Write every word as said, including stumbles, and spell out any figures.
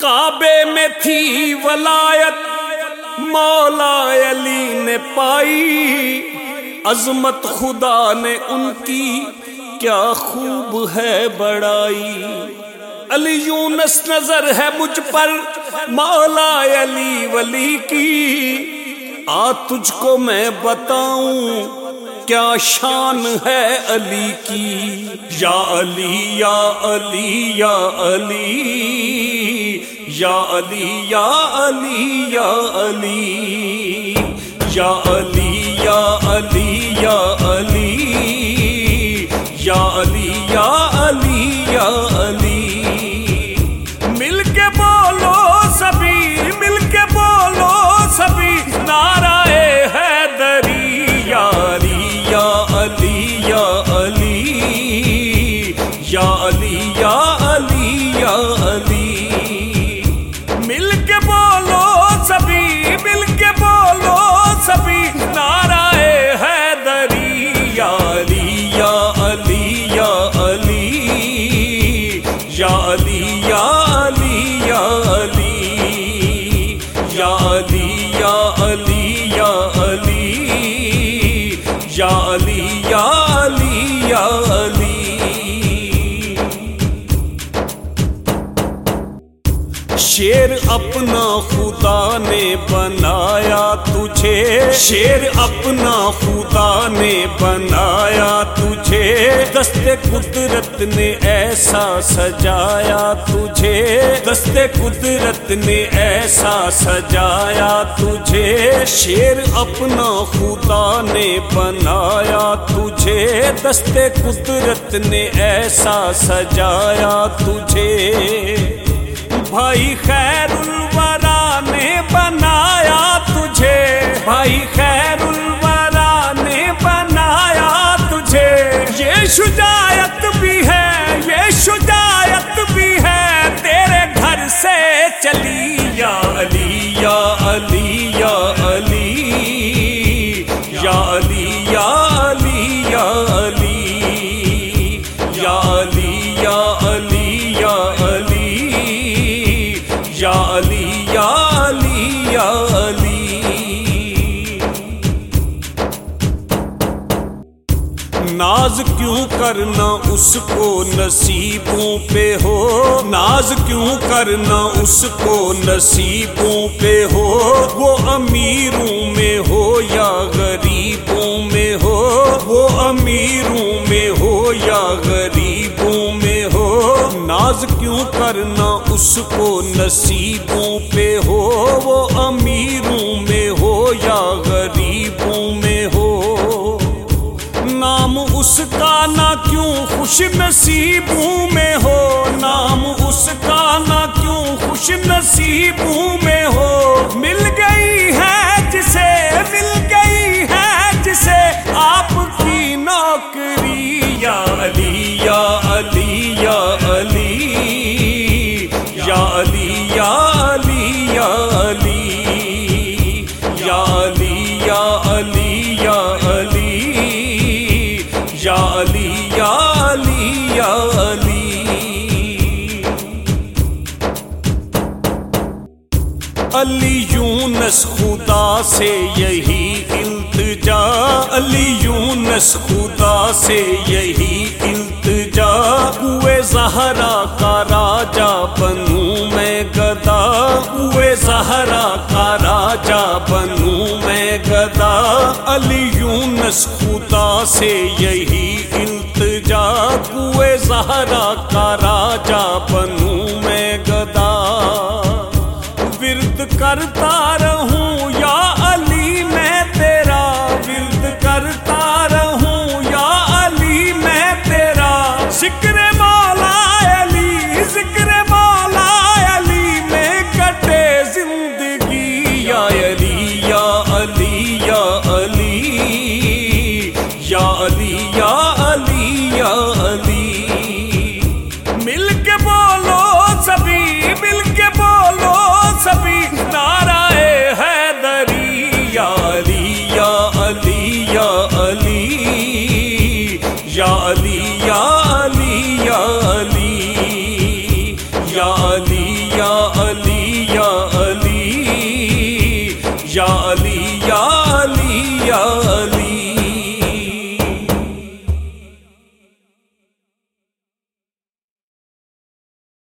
کعبے میں تھی ولایت مولا علی نے پائی، عظمت خدا نے ان کی کیا خوب ہے بڑائی۔ علی یونس نظر ہے مجھ پر مولا علی ولی کی، آ تجھ کو میں بتاؤں کیا شان ہے علی کی۔ یا علی یا علی یا علی یا علی یا علی یا علی یا علی یا علی یا علی یا علی یا علی یا علی۔ مل کے بولو سبھی، مل کے بولو سبھی نعرہ حیدری، یا علی یا علی یا علی یا علی یا علی یا علی۔ مل کے بولو سبھی، مل کے بولو سبھی نعرہ حیدری، یا علی یا علی یا علی یا علی یا علی یا علی یا علی یا علی یا علی یا علی یا علی یا علی۔ شیر اپنا خدا نے بنایا تجھے، شیر اپنا خدا نے بنایا تجھے، دست قدرت نے ایسا سجایا تجھے، دست قدرت نے ایسا سجایا تجھے۔ شیر اپنا خدا نے بنایا تجھے، دست قدرت نے ایسا سجایا تجھے۔ بھائی خیر الورا نے بنایا تجھے، بھائی خیر الورا نے بنایا تجھے۔ یہ شجاعت بھی ہے، یہ شجاعت بھی ہے تیرے گھر سے چلی، یا علی یا علی یا علی یا علی یا علی یا علی یا علی یا علی یا علی یا علی یا علی یا علی۔ ناز کیوں کرنا اس کو نصیبوں پہ ہو، ناز کیوں کرنا اس کو نصیبوں پہ ہو، وہ امیروں میں ہو یا غریبوں میں ہو، وہ امیروں میں ہو یا غریبوں میں ہو۔ ناز کیوں کرنا اس کو نصیبوں پہ ہو، وہ امیروں میں ہو یا غریبوں میں ہو۔ نام اس کا نہ کیوں خوش نصیبوں میں ہو، نام اس کا نہ کیوں خوش نصیبوں میں ہو۔ مل گئی ہے جسے، مل گئی ہے جسے آپ کی نوکری، یا علی یا علی یا علی یا علی یا علی یا علی یا علی یا علی یا علی یا علی یا علی یا علی۔ علی یونس خدا سے یہی التجا، علی یونس خدا سے یہی التجا، کوئے زہرا کا راجا بنوں میں گدا، کوئے زہرا کا راجا بنوں میں گدا۔ علی یونس خدا سے یہی التجا، کوئے زہرا کا راجا بنوں میں گدا۔ ورد کرتا رہوں یا علی میں تیرا، ورد کرتا رہوں یا علی میں تیرا، ذکر مولا علی، ذکر مولا علی میں کٹے زندگی، یا علی یا علی یا علی یا علی یا علی یا علی۔ مل کے بولو سبھی، مل کے بولو سبھی نعرہ علی یا علی